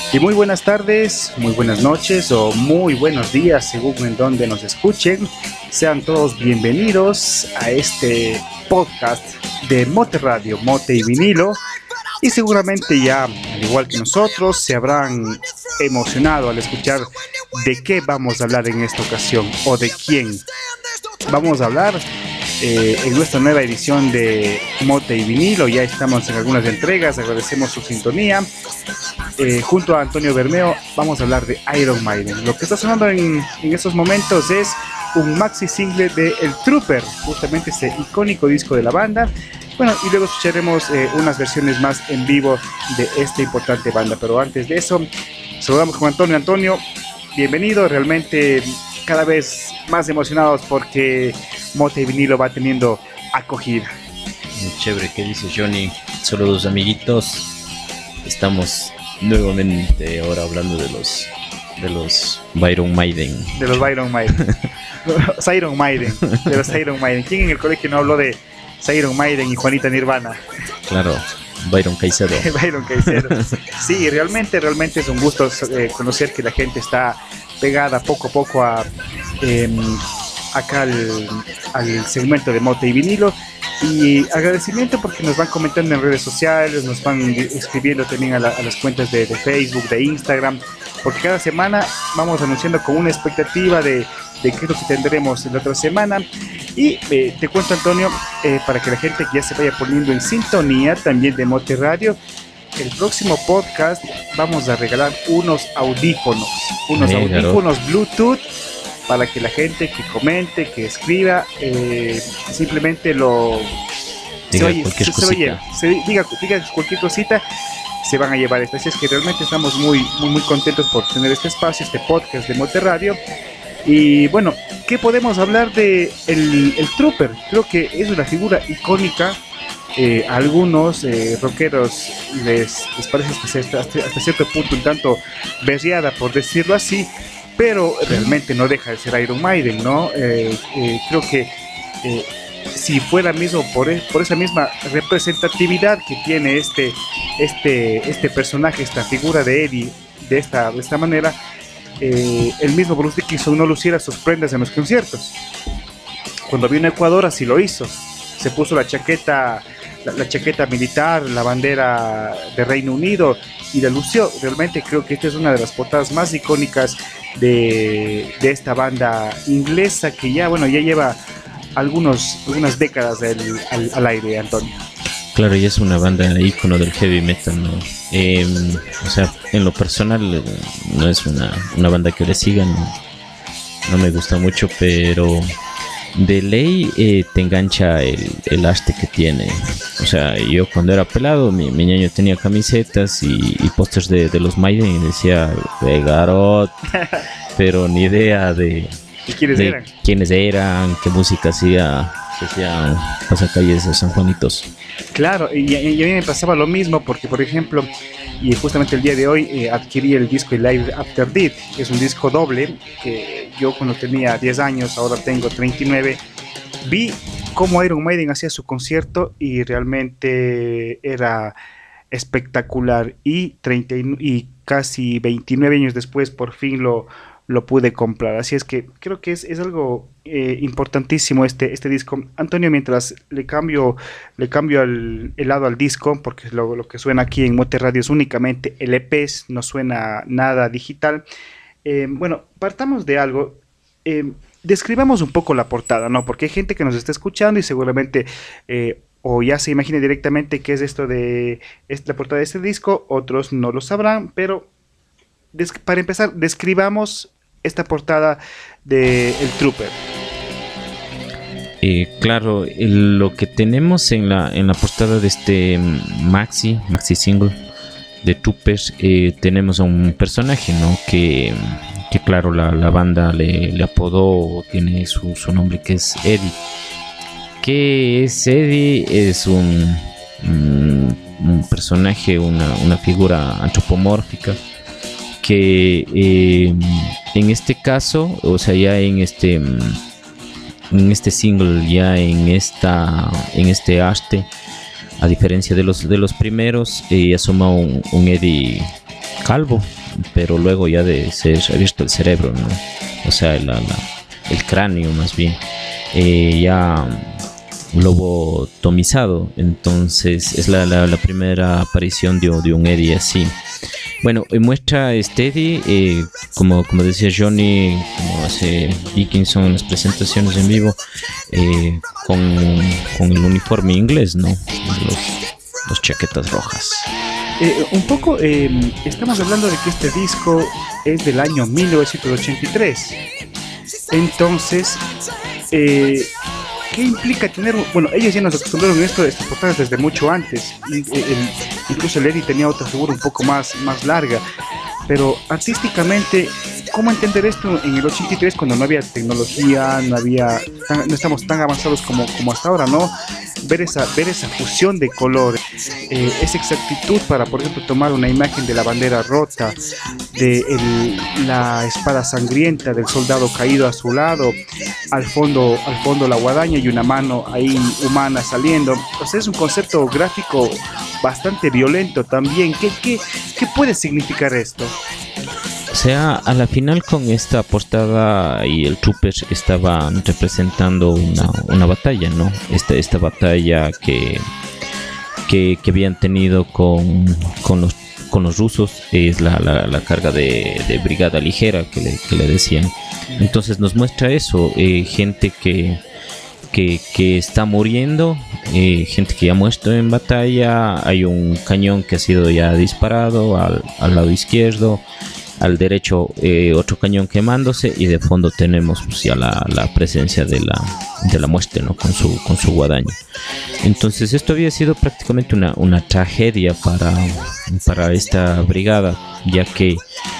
Y muy buenas tardes, muy buenas noches o muy buenos días según en donde nos escuchen. Sean todos bienvenidos a este podcast de Mote Radio, Mote y Vinilo. Y seguramente ya, al igual que nosotros, se habrán emocionado al escuchar de qué vamos a hablar en esta ocasión o de quién. Vamos a hablar en nuestra nueva edición de Mote y Vinilo. Ya estamos en algunas entregas, agradecemos su sintonía. Junto a Antonio Bermeo vamos a hablar de Iron Maiden. Lo que está sonando en estos momentos es un maxi single de El Trooper, justamente ese icónico disco de la banda. Bueno, y luego escucharemos unas versiones más en vivo de esta importante banda. Pero antes de eso, saludamos con Antonio. Antonio, bienvenido. Realmente cada vez más emocionados porque Mote y Vinilo va teniendo acogida. Muy chévere, ¿qué dices, Johnny? Saludos, amiguitos. Estamos nuevamente ahora hablando de los Iron Maiden. De los Iron Maiden. Los Iron Maiden. De los Iron Maiden. ¿Quién en el colegio no habló de Iron Maiden y Juanita Nirvana? Claro, Byron Caicedo. Byron Caicedo. Sí, realmente es un gusto conocer que la gente está pegada poco a poco acá al segmento de Mote y Vinilo. Y agradecimiento porque nos van comentando en redes sociales, nos van escribiendo también a las cuentas de Facebook, de Instagram, porque cada semana vamos anunciando con una expectativa de qué es lo que tendremos en la otra semana. Y te cuento, Antonio, para que la gente que ya se vaya poniendo en sintonía también de Mote Radio, el próximo podcast vamos a regalar unos audífonos Bluetooth, para que la gente que comente, que escriba, simplemente diga cualquier cosita, se van a llevar esto. Así es que realmente estamos muy contentos por tener este espacio, este podcast de Mote Radio. Y bueno, ¿qué podemos hablar de el Trooper? Creo que es una figura icónica. A algunos rockeros les parece hasta cierto punto un tanto berriada, por decirlo así, pero realmente no deja de ser Iron Maiden, ¿no? Creo que si fuera mismo por esa misma representatividad que tiene este personaje, esta figura de Eddie, de esta manera, el mismo Bruce Dickinson no luciera sus prendas en los conciertos. Cuando vino a Ecuador así lo hizo, se puso la chaqueta militar, la bandera de Reino Unido y la lució. Realmente creo que esta es una de las portadas más icónicas de esta banda inglesa que ya lleva algunas décadas al aire, Antonio. Claro, y es una banda ícono del heavy metal, ¿no? O sea, en lo personal no es una banda que le sigan, no me gusta mucho, pero de ley te engancha el arte que tiene. O sea, yo cuando era pelado, mi ñaño tenía camisetas y pósters de los Maiden y decía Garot, pero ni idea de quiénes eran, qué música hacían pasacalles de San Juanitos. Claro, y a mí me pasaba lo mismo porque, por ejemplo, y justamente el día de hoy adquirí el disco Live After Death, que es un disco doble que yo cuando tenía 10 años, ahora tengo 39, vi cómo Iron Maiden hacía su concierto y realmente era espectacular, y casi 29 años después por fin lo pude comprar. Así es que creo que es algo importantísimo este disco. Antonio, mientras le cambio el lado al disco, porque lo que suena aquí en Mote Radio es únicamente LPs, no suena nada digital. Bueno, partamos de algo. Describamos un poco la portada, ¿no? Porque hay gente que nos está escuchando y seguramente o ya se imagina directamente qué es esto de la portada de este disco, otros no lo sabrán, pero para empezar, describamos esta portada de El Trooper. Claro, lo que tenemos en la portada de este maxi single de Trooper, tenemos a un personaje, ¿no? Que claro, la banda le apodó, tiene su nombre, que es Eddie. ¿Qué es Eddie? Es un personaje, una figura antropomórfica que en este caso, o sea, ya en este single, ya en este arte, a diferencia de los primeros, asoma un Eddie calvo, pero luego ya de ser abierto el cerebro, ¿no? O sea, el cráneo más bien, ya lobotomizado. Entonces es la primera aparición de un Eddie así. Bueno, muestra este Eddie, como decía Johnny, como hace Dickinson en las presentaciones en vivo, con el uniforme inglés, ¿no? Los chaquetas rojas. Un poco, estamos hablando de que este disco es del año 1983. Entonces, ¿qué implica tener? Bueno, ellos ya nos acostumbraron a esto, estas portadas desde mucho antes. Incluso el Eddie tenía otra figura un poco más larga. Pero artísticamente, ¿cómo entender esto en el 83 cuando no había tecnología, no estamos tan avanzados como hasta ahora, ¿no? Ver esa fusión de colores, esa exactitud para, por ejemplo, tomar una imagen de la bandera rota, de la espada sangrienta del soldado caído a su lado, al fondo la guadaña y una mano ahí humana saliendo. O sea, es un concepto gráfico bastante violento también. ¿Qué puede significar esto? O sea, a la final con esta portada y el Trooper estaban representando una batalla, ¿no? Esta batalla que habían tenido con los rusos, es la carga de brigada ligera que le decían. Entonces nos muestra eso, gente que está muriendo, gente que ya ha muerto en batalla. Hay un cañón que ha sido ya disparado al lado izquierdo, al derecho otro cañón quemándose, y de fondo tenemos pues ya la presencia de la muerte, ¿no? con su guadaña. Entonces esto había sido prácticamente una tragedia para esta brigada, ya que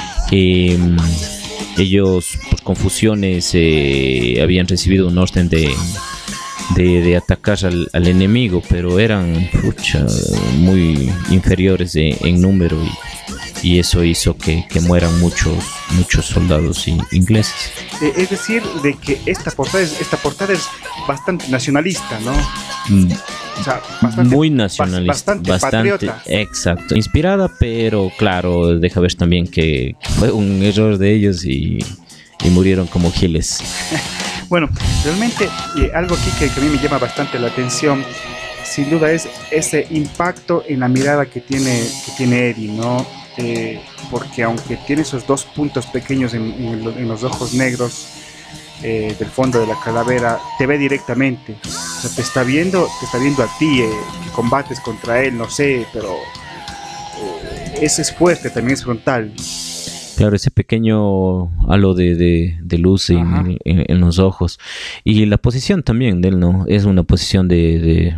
ellos por confusiones habían recibido un orden de atacar al enemigo, pero eran muy inferiores en número, y eso hizo que mueran muchos soldados ingleses. Es decir, de que esta portada es bastante nacionalista, ¿no? O sea, muy nacionalista, bastante patriota. Exacto, inspirada, pero claro, deja ver también que fue un error de ellos y murieron como giles. Bueno, realmente algo aquí que a mí me llama bastante la atención, sin duda, es ese impacto en la mirada que tiene Eddie, ¿no? Porque aunque tiene esos dos puntos pequeños en los ojos negros del fondo de la calavera, te ve directamente. O sea, te está viendo a ti, que combates contra él, no sé, pero ese es fuerte, también es frontal. Claro, ese pequeño halo de luz en los ojos. Y la posición también de él, ¿no? Es una posición de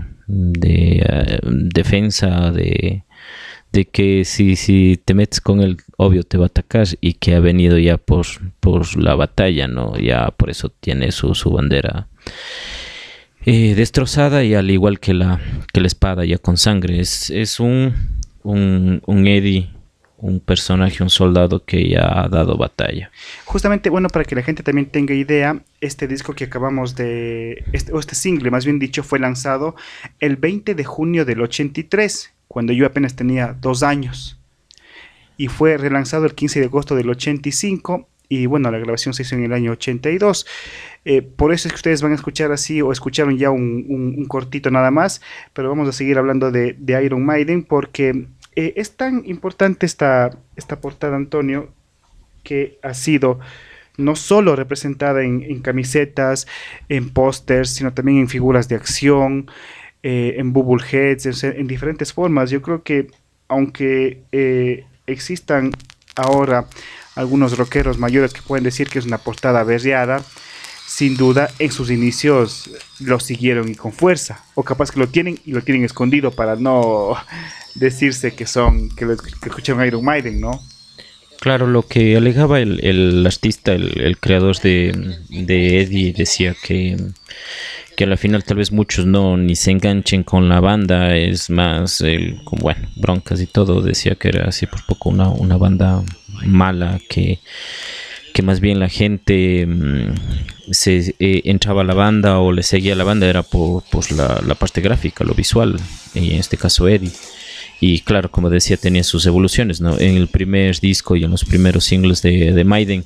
defensa, de que si te metes con él, obvio te va a atacar, y que ha venido ya por la batalla, ¿no? Ya por eso tiene su bandera destrozada, y al igual que la espada ya con sangre. Es un Eddie, un personaje, un soldado que ya ha dado batalla. Justamente, bueno, para que la gente también tenga idea, este disco que acabamos este single, más bien dicho, fue lanzado el 20 de junio del 83, cuando yo apenas tenía 2 años. Y fue relanzado el 15 de agosto del 85, y bueno, la grabación se hizo en el año 82. Por eso es que ustedes van a escuchar así, o escucharon ya un cortito nada más, pero vamos a seguir hablando de Iron Maiden, porque es tan importante esta portada, Antonio, que ha sido no solo representada en camisetas, en pósters, sino también en figuras de acción, en bubbleheads, en diferentes formas. Yo creo que aunque existan ahora algunos rockeros mayores que pueden decir que es una portada berreada, sin duda en sus inicios lo siguieron y con fuerza, o capaz que lo tienen escondido para no decirse que escucharon Iron Maiden, ¿no? Claro, lo que alegaba el artista, el creador de Eddie, decía que a la final tal vez muchos ni se enganchen con la banda, es más bueno, broncas y todo. Decía que era así por poco una banda mala, que más bien la gente se entraba a la banda o le seguía a la banda era por la parte gráfica, lo visual, y en este caso Eddie. Y claro, como decía, tenía sus evoluciones, ¿no? En el primer disco y en los primeros singles de Maiden,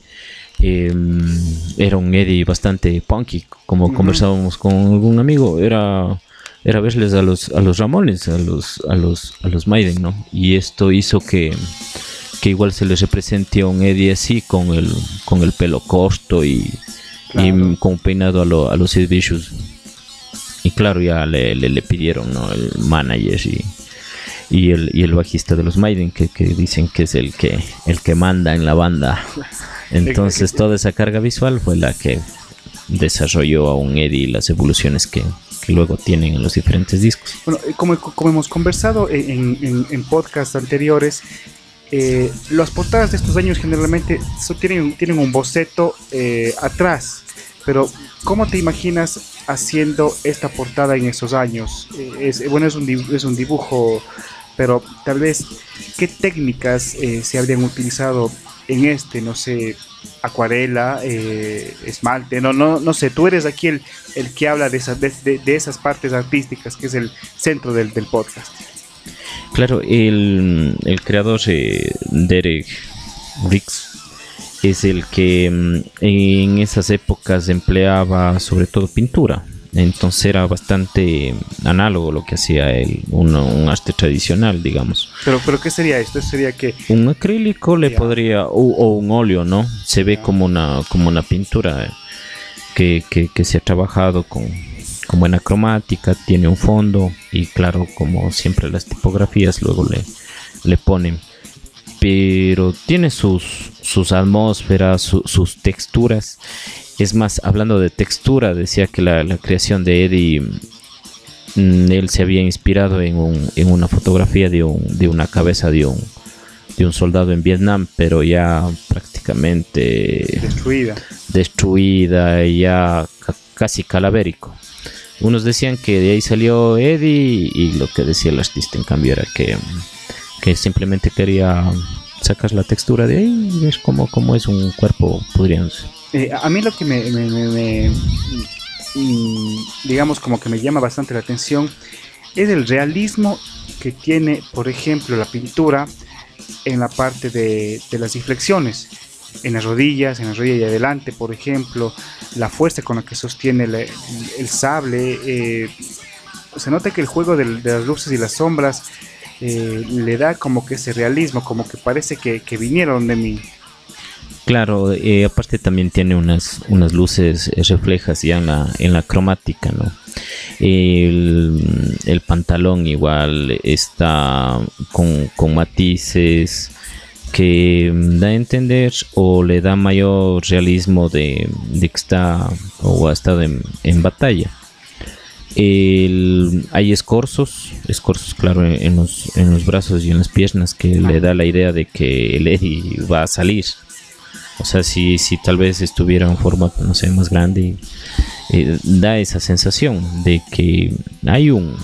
era un Eddie bastante punky, como conversábamos con algún amigo, era verles a los Ramones, a los Maiden, ¿no? Y esto hizo que igual se les represente a un Eddie así, con el pelo corto y con peinado a los Sid Vicious. Y claro, ya le pidieron, ¿no? El manager y el bajista de los Maiden, que dicen que es el que manda en la banda. Entonces toda esa carga visual fue la que desarrolló a un Eddie y las evoluciones que luego tienen en los diferentes discos. Bueno, como hemos conversado en podcasts anteriores, las portadas de estos años generalmente tienen un boceto atrás, pero ¿cómo te imaginas haciendo esta portada en esos años? Es un dibujo, pero tal vez, ¿qué técnicas se habrían utilizado en no sé, acuarela, esmalte? No sé, tú eres aquí el que habla de esas partes artísticas, que es el centro del podcast. Claro, el creador, Derek Riggs, es el que en esas épocas empleaba sobre todo pintura. Entonces era bastante análogo lo que hacía él, un arte tradicional, digamos. Pero ¿qué sería esto? ¿Sería que un acrílico le podría, o un óleo, ¿no? Se ve como una pintura que se ha trabajado con buena cromática, tiene un fondo y claro, como siempre las tipografías luego le ponen. Pero tiene sus atmósferas, sus texturas. Es más, hablando de textura, decía que la creación de Eddie, él se había inspirado en una fotografía de una cabeza de un soldado en Vietnam, pero ya prácticamente destruida y ya casi calavérico. Unos decían que de ahí salió Eddie, y lo que decía el artista en cambio era que simplemente quería sacar la textura de ahí y ver cómo es un cuerpo pudriéndose. A mí lo que me digamos, como que me llama bastante la atención es el realismo que tiene, por ejemplo, la pintura en la parte de las inflexiones, en las rodillas y adelante, por ejemplo, la fuerza con la que sostiene el sable. Se nota que el juego de las luces y las sombras le da como que ese realismo, como que parece que vinieron de mí. Claro, aparte también tiene unas luces reflejas ya en la cromática, ¿no? El pantalón igual está con matices que da a entender o le da mayor realismo de que está o ha estado en batalla. Hay escorzos claro, en los brazos y en las piernas, que le da la idea de que el Eddie va a salir. O sea, si tal vez estuviera en formato, no sé, más grande, da esa sensación de que hay un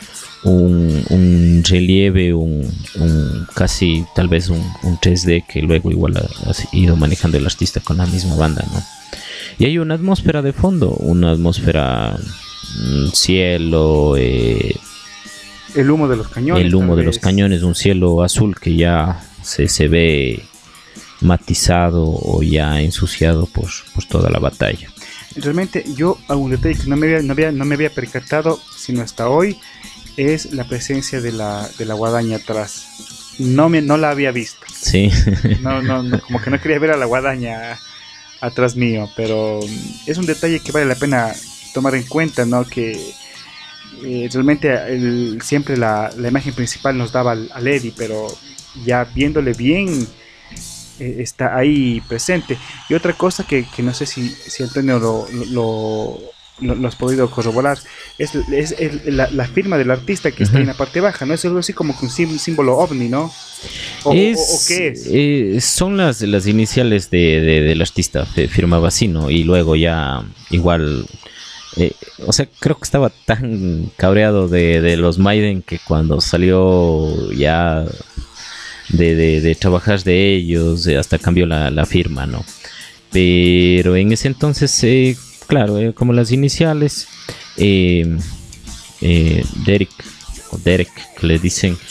relieve, casi tal vez un 3D que luego igual ha ido manejando el artista con la misma banda, ¿no? Y hay una atmósfera de fondo, una atmósfera, cielo, el humo de los cañones. El humo de los cañones, un cielo azul que ya se ve matizado o ya ensuciado por toda la batalla. Realmente yo, algún detalle que no me había percatado sino hasta hoy, es la presencia de la guadaña atrás. No la había visto. Sí. No, como que no quería ver a la guadaña atrás mío, pero es un detalle que vale la pena tomar en cuenta, ¿no? Que realmente siempre la imagen principal nos daba al Eddie, pero ya viéndole bien, está ahí presente. Y otra cosa que no sé si Antonio lo has podido corroborar, es la firma del artista que está en la parte baja, ¿no? Es algo así como que un símbolo ovni, ¿no? ¿O qué es? Son las iniciales del artista, firmaba así, ¿no? Y luego ya igual, o sea, creo que estaba tan cabreado de los Maiden que cuando salió ya de trabajar de ellos, hasta cambió la firma, ¿no? Pero en ese entonces, claro, como las iniciales, Derek, que le dicen,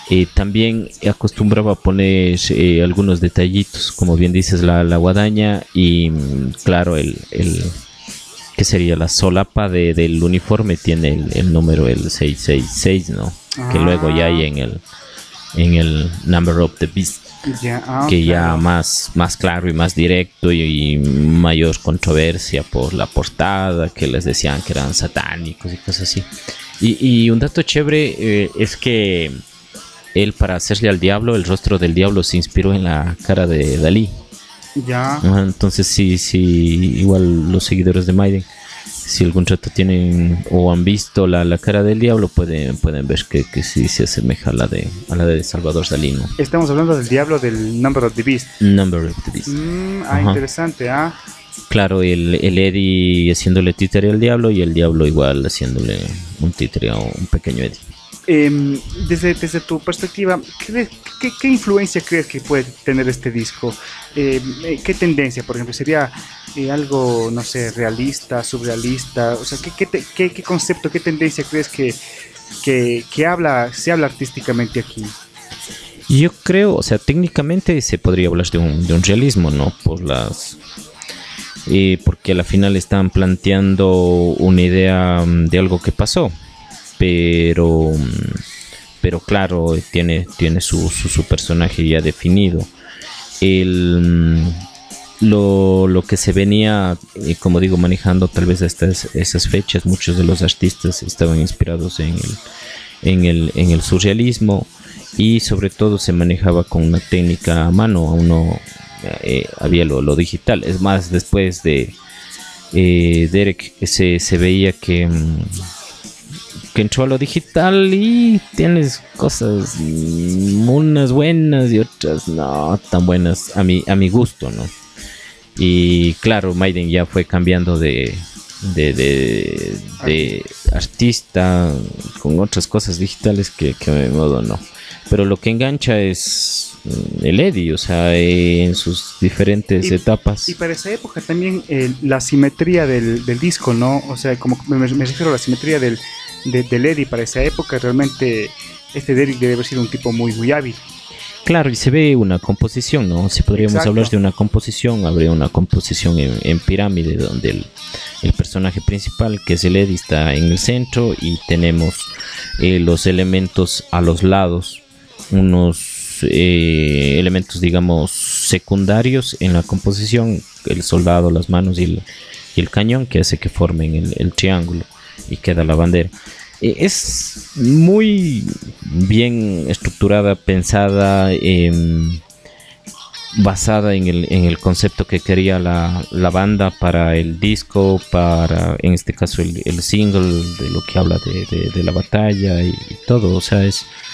También acostumbraba a poner algunos detallitos, como bien dices, la guadaña y claro, ¿qué sería? La solapa del uniforme tiene el número el 666, ¿no? Que luego ya hay en el Number of the Beast, que ya más claro y más directo y mayor controversia por la portada, que les decían que eran satánicos y cosas así. Y un dato chévere es que él, para hacerle al diablo, el rostro del diablo se inspiró en la cara de Dalí. Ya. Entonces sí, igual los seguidores de Maiden, si algún rato tienen o han visto la cara del diablo, pueden ver que sí se asemeja a la de Salvador Dalí, ¿no? Estamos hablando del diablo del Number of the Beast. Number of the Beast. Interesante, Claro, el Eddie haciéndole títere al diablo y el diablo igual haciéndole un títere a un pequeño Eddie. Desde tu perspectiva, ¿qué influencia crees que puede tener este disco? ¿Qué tendencia, por ejemplo? ¿Sería algo, no sé, realista, surrealista? O sea, ¿qué concepto, qué tendencia crees que se habla artísticamente aquí? Yo creo, o sea, técnicamente se podría hablar de un realismo, ¿no? Porque a la final están planteando una idea de algo que pasó. Pero claro, tiene su personaje ya definido. Lo que se venía, como digo, manejando tal vez hasta esas fechas, muchos de los artistas estaban inspirados en el surrealismo, y sobre todo se manejaba con una técnica a mano. Aún no había lo digital. Es más, después de Derek se veía que entró a lo digital y tienes cosas, unas buenas y otras no tan buenas a mi gusto, ¿no? Y claro, Maiden ya fue cambiando de artista con otras cosas digitales que a mi modo no. Pero lo que engancha es el Eddie, o sea, en sus diferentes etapas. Y para esa época también la simetría del disco, ¿no? O sea, como me refiero a la simetría del Eddie para esa época. Realmente este Derek debe haber sido un tipo muy, muy hábil. Claro, y se ve una composición, ¿no? Si podríamos hablar de una composición, habría una composición en pirámide, donde el personaje principal, que es el Eddie, está en el centro, y tenemos los elementos a los lados, unos elementos, digamos, secundarios en la composición, el soldado, las manos y el cañón, que hace que formen el triángulo, y queda la bandera. Es muy bien estructurada, pensada, basada en el concepto que quería la banda para el disco, para, en este caso, el single, de lo que habla de la batalla y todo. O sea,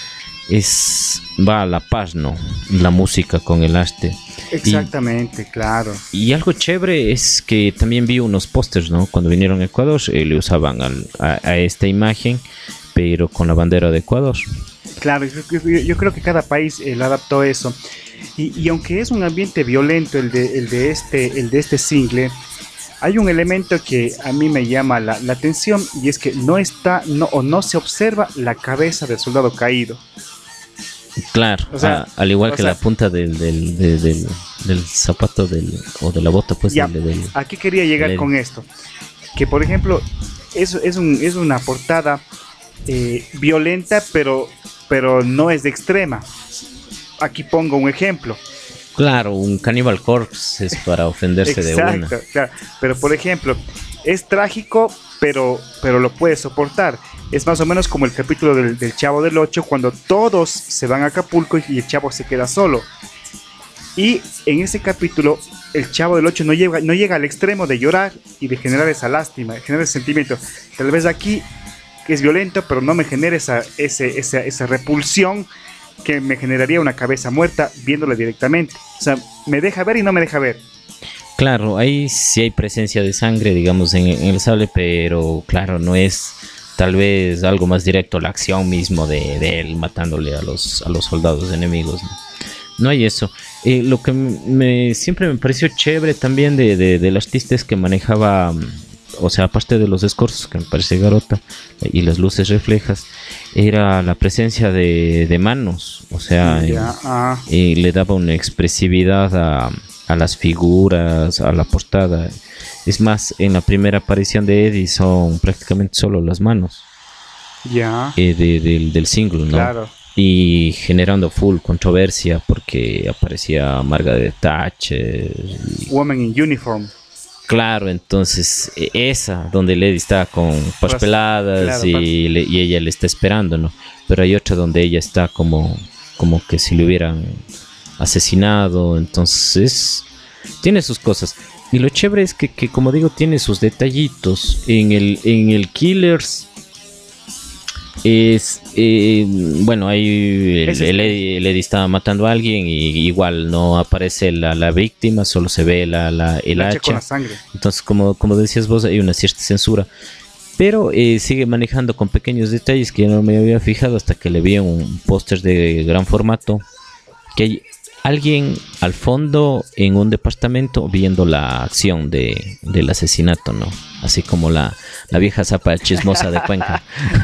va a la paz, ¿no? La música con el arte. Exactamente, claro. Y algo chévere es que también vi unos pósters, ¿no? Cuando vinieron a Ecuador, le usaban a esta imagen, pero con la bandera de Ecuador. Claro, yo creo que cada país le adaptó eso. Y aunque es un ambiente violento el de este single, hay un elemento que a mí me llama la atención, y es que no se observa la cabeza del soldado caído. Claro, o sea, al igual que la punta del zapato o de la bota, pues. Ya, aquí quería llegar con esto, que por ejemplo es una portada violenta, pero no es de extrema. Aquí pongo un ejemplo. Claro, un Cannibal Corpse es para ofenderse. Exacto, de una. Claro. Pero por ejemplo, es trágico, pero lo puedes soportar. Es más o menos como el capítulo del Chavo del 8, cuando todos se van a Acapulco y el Chavo se queda solo. Y en ese capítulo, el Chavo del 8 no llega al extremo de llorar y de generar esa lástima, de generar ese sentimiento. Tal vez aquí es violento, pero no me genera esa repulsión que me generaría una cabeza muerta viéndola directamente. O sea, me deja ver y no me deja ver. Claro, ahí sí hay presencia de sangre, digamos, en el sable, pero claro, no es tal vez algo más directo, la acción mismo de él matándole a los soldados enemigos, ¿no? No hay eso. Lo que siempre me pareció chévere también del artista es que manejaba, o sea, aparte de los escorzos, que me parece garota, y las luces reflejas, era la presencia de manos, o sea, le daba una expresividad a las figuras, a la portada. Es más, en la primera aparición de Eddie son prácticamente solo las manos del single, ¿no? Claro. Y generando full controversia porque aparecía Margaret Thatcher. Woman in Uniform. Claro, entonces esa, donde Eddie está con peladas, claro, y ella le está esperando, ¿no? Pero hay otra donde ella está como que si le hubieran asesinado, entonces tiene sus cosas. Y lo chévere es que como digo, tiene sus detallitos. En el Killers es bueno, ahí el Eddie está matando a alguien y igual no aparece la víctima, solo se ve el hacha con la sangre. Entonces, como decías vos, hay una cierta censura, pero sigue manejando con pequeños detalles que yo no me había fijado hasta que le vi un póster de gran formato, que hay alguien al fondo en un departamento viendo la acción del asesinato, ¿no? Así como la vieja zapa chismosa de Cuenca.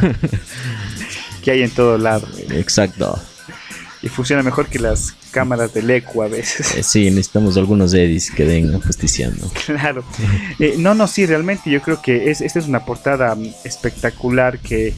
Que hay en todo lado. Exacto. Y funciona mejor que las cámaras del ECU a veces. Sí, necesitamos algunos edits que den justiciando. Claro. Sí, realmente yo creo que esta es una portada espectacular que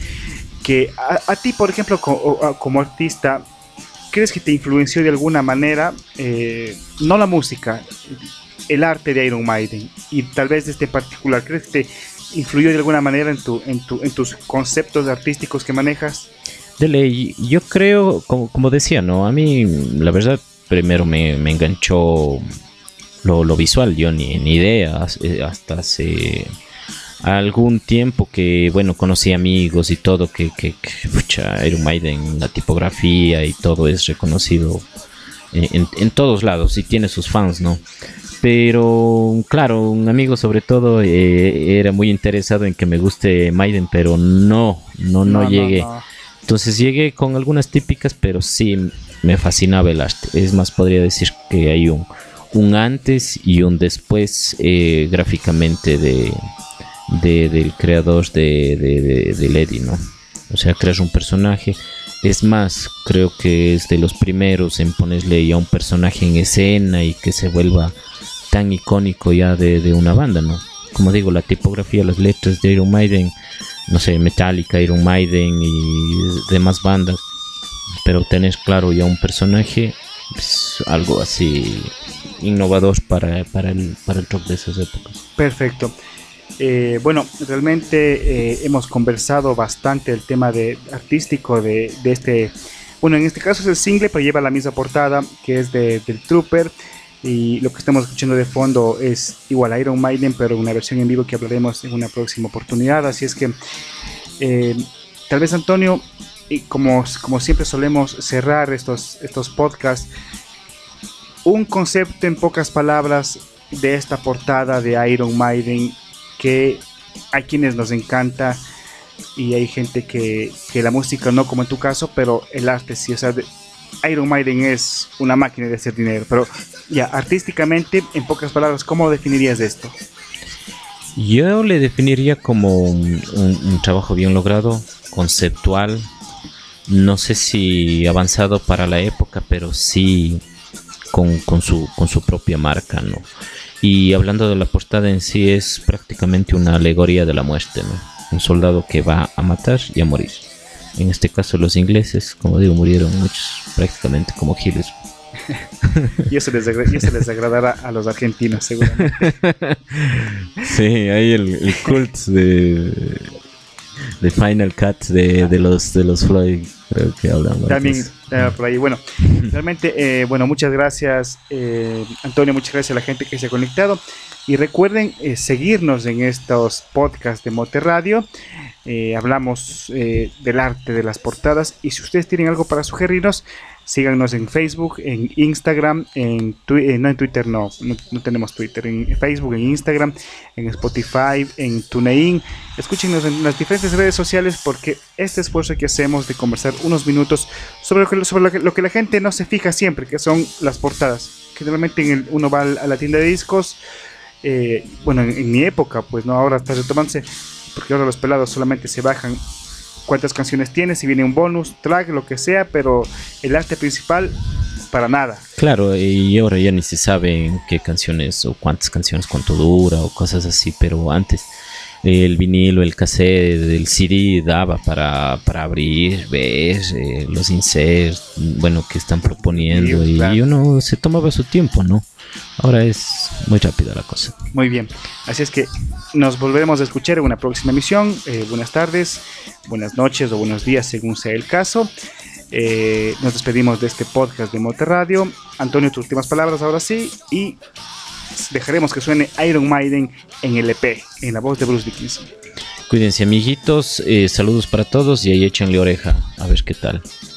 a ti, por ejemplo, como artista, ¿crees que te influenció de alguna manera, no la música, el arte de Iron Maiden? Y tal vez este en particular, ¿crees que te influyó de alguna manera en tus conceptos artísticos que manejas? De ley, yo creo, como decía, ¿no? A mí, la verdad, primero me enganchó lo visual. Yo ni idea, hasta hace algún tiempo que, bueno, conocí amigos y todo, que pucha, Iron Maiden, la tipografía y todo es reconocido en todos lados y tiene sus fans, ¿no? Pero claro, un amigo sobre todo era muy interesado en que me guste Maiden, pero no llegué. No. Entonces llegué con algunas típicas, pero sí me fascinaba el arte. Es más, podría decir que hay un antes y un después gráficamente del creador del Eddie, ¿no? O sea, crear un personaje. Es más, creo que es de los primeros en ponerle ya un personaje en escena y que se vuelva tan icónico ya de una banda, ¿no? Como digo, la tipografía, las letras de Iron Maiden, no sé, Metallica, Iron Maiden y demás bandas, pero tener claro ya un personaje, pues, algo así innovador para el rock de esas épocas. Perfecto. Bueno, realmente hemos conversado bastante el tema artístico de este, bueno, en este caso es el single, pero lleva la misma portada que es del Trooper, y lo que estamos escuchando de fondo es igual Iron Maiden, pero una versión en vivo que hablaremos en una próxima oportunidad. Así es que tal vez, Antonio, y como siempre solemos cerrar estos podcasts, un concepto en pocas palabras de esta portada de Iron Maiden, que hay quienes nos encanta y hay gente que la música no, como en tu caso, pero el arte sí. O sea, Iron Maiden es una máquina de hacer dinero, pero ya artísticamente, en pocas palabras, ¿cómo definirías esto? Yo le definiría como un trabajo bien logrado, conceptual, no sé si avanzado para la época, pero sí con su propia marca, ¿no? Y hablando de la portada en sí, es prácticamente una alegoría de la muerte, ¿no? Un soldado que va a matar y a morir. En este caso los ingleses, como digo, murieron muchos, prácticamente como giles. Y eso les agradará a los argentinos, seguramente. Sí, hay el cult de Final Cut de los Floyd, creo que hablamos. También por ahí. Bueno, realmente, muchas gracias, Antonio, muchas gracias a la gente que se ha conectado. Y recuerden seguirnos en estos podcasts de Mote Radio. Hablamos del arte de las portadas. Y si ustedes tienen algo para sugerirnos, síganos en Facebook, en Instagram, no en Twitter, no tenemos Twitter, en Facebook, en Instagram, en Spotify, en TuneIn. Escúchenos en las diferentes redes sociales, porque este esfuerzo que hacemos de conversar unos minutos sobre lo que la gente no se fija siempre, que son las portadas. Generalmente uno va a la tienda de discos, en mi época, pues no, ahora está retomándose, porque ahora los pelados solamente se bajan cuántas canciones tiene, si viene un bonus, track, lo que sea, pero el arte principal, para nada. Claro, y ahora ya ni se sabe en qué canciones o cuántas canciones, cuánto dura o cosas así, pero antes el vinilo, el cassette, el CD daba para abrir, ver los inserts, bueno, que están proponiendo, Sí, y claro. uno se tomaba su tiempo, ¿no? Ahora es muy rápida la cosa. Muy bien, así es que nos volveremos a escuchar en una próxima emisión. Buenas tardes, buenas noches o buenos días según sea el caso. Nos despedimos de este podcast de Mote Radio. Antonio, tus últimas palabras ahora sí, y dejaremos que suene Iron Maiden en el EP, en la voz de Bruce Dickinson. Cuídense, amiguitos, saludos para todos y ahí échenle oreja a ver qué tal.